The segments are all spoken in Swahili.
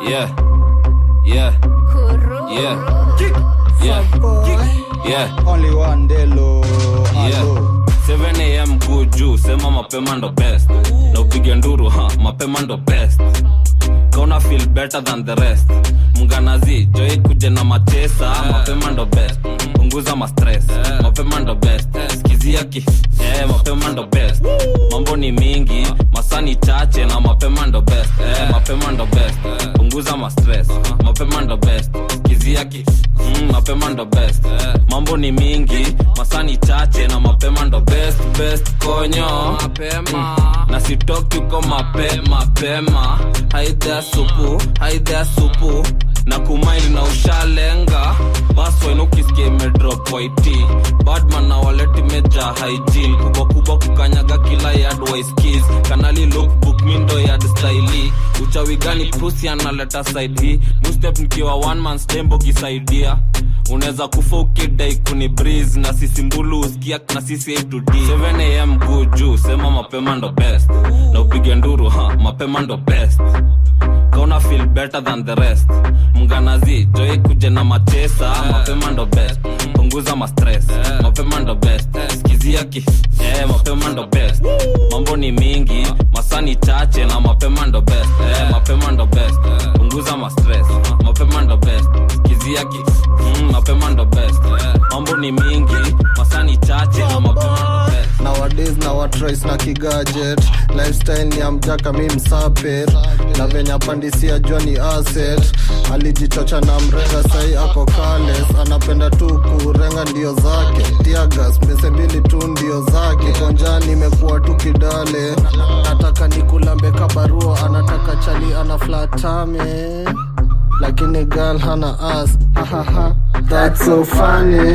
Yeah. Yeah. Yeah. Yeah. Yeah. Only one Delo. Yeah. 7 AM good juu, sema mapema ndo best. Na upige nduru mapema ndo best. Gonna feel better than the rest. Mnganazi, joy kuje na machesa, mapema ndo best. Punguza ma stress, mapema ndo best. Skizia mapema ndo best. Mambo ni mingi, masani chache na mapema ndo best. Mapema ndo best. Punguza ma stress, mapema ndo best. Skizia mapema ndo best. Mambo ni mingi, masani chache na mapema ndo best konyo mapema. Na sitoki kwa mapema. Haidha supu na kumaili na ushalenga. Baswa inukisikia imedrop white. Badman na waleti meja hygiene. Kubwa kukanyaga kila yard wise keys. Kanali lookbook mindo yard style. Uchawi gani prusi analeta side hii. New step nikiwa one man stembo kisaidia. Uneza kufa ukidai kuni breeze. Na sisi mbulu usikia na sisi A to D. 7 AM good juu, sema mapema ndo best. Na upige nduru mapema ndo best. Gonna feel better than the rest. Mnganazi, joy kuje na machesa, mapema ndo best. Punguza ma stress, mapema ndo best. Skizia mapema ndo best. Mambo ni mingi, masani chache na mapema ndo best. Mapema ndo best. Punguza ma stress, mapema ndo best. Skizia mapema ndo best. Mambo ni mingi, masani chache na mapema ndo best. Nowadays na watrace na kigadget. Lifestyle ni amjaka mi msape. Na venya pandisia jua ni asset. Alijichocha na mrenga sai ako careless. Anapenda tu kurenga ndio zake. Tiagas pese mbili tu ndio zake. Konjani imekuwa tu kidale. Nataka nikulambe kabarua. Anataka chali anaflatame. Lakini girl hana ass. That's so funny.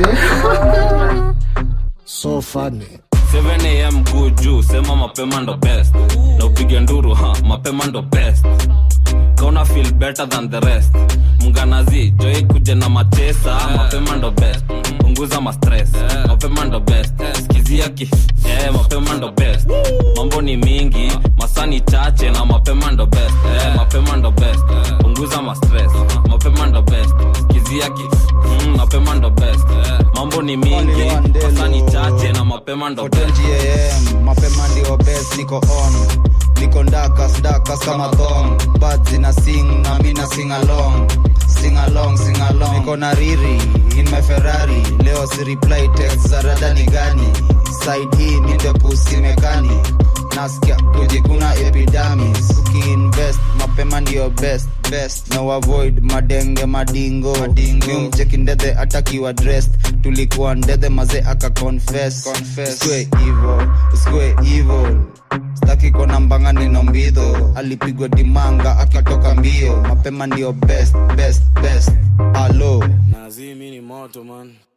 So funny. 7 AM good juu, sema mapema ndo best. Na upige nduru mapema ndo best. Gonna feel better than the rest. Mnganazi, joy kuje na machesa, mapema ndo best. Punguza ma stress, mapema ndo best. Skizia mapema ndo best. Mambo ni mingi, masani chache na mapema ndo best. Mapema ndo best. Punguza ma stress, mapema ndo best. Skizia mapema ndo best. Mambo ni mingi, masani chache na mapema ndo best. 20 AM mapema ndio best. Niko on, niko ndakas kama thong. Birds in a sing na mina sing along. Niko na riri in my Ferrari. Leo si reply text za rada ni gani. Side hii ninde pusi mekani. Nasikia kujikuna epidermis. Ukiinvest mapema ndio best. No avoid madingo. Mcheki ndede atakiwa dressed. Tulikuwa ndede maze aka confess. Square evil. Staki kona mbanga nino mbidho. Alipigwa dimanga akitoka mbio. Mapema ndio best. Hello Nazimi ni moto man.